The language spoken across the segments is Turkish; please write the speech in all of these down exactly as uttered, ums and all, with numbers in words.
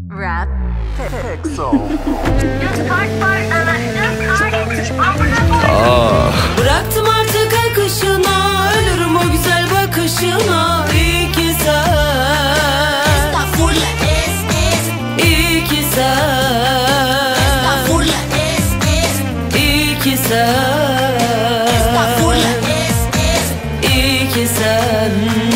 Rap Pixel. Bıraktım artık akışına, ölürüm o güzel bakışına. İyi ki sen, iyi ki sen, iyi ki sen, iyi ki sen.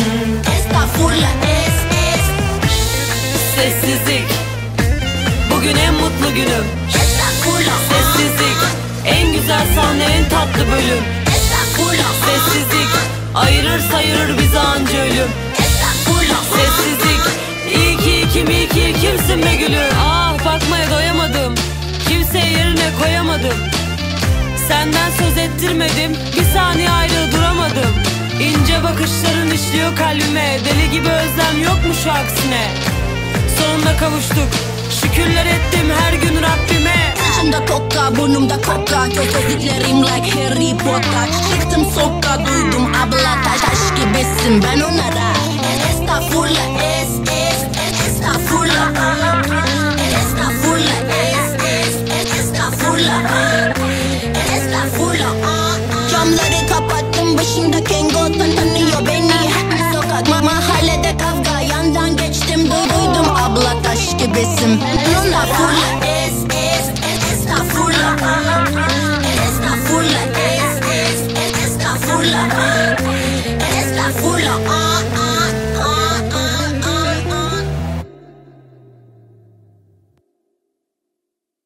Sessizlik, bugün en mutlu günüm. Sessizlik, en güzel sahne, en tatlı bölüm. Sessizlik, ayırır sayırır bizi anca ölüm. Sessizlik, iyi ki ikim, iyi ki kimsin be gülüm. Ah, bakmaya doyamadım, kimseyi yerine koyamadım. Senden söz ettirmedim, bir saniye ayrı duramadım. İnce bakışların işliyor kalbime, deli gibi özlem yok mu şu aksine? Sonunda kavuştuk, şükürler ettim her gün Rabbime. Saçımda toka, burnumda koka, gözlüklerim like Harry Potter. Çıktım sokağa, duydum abla taş taş gibisin ben onlara. Estağfurullah, es es estağfurullah.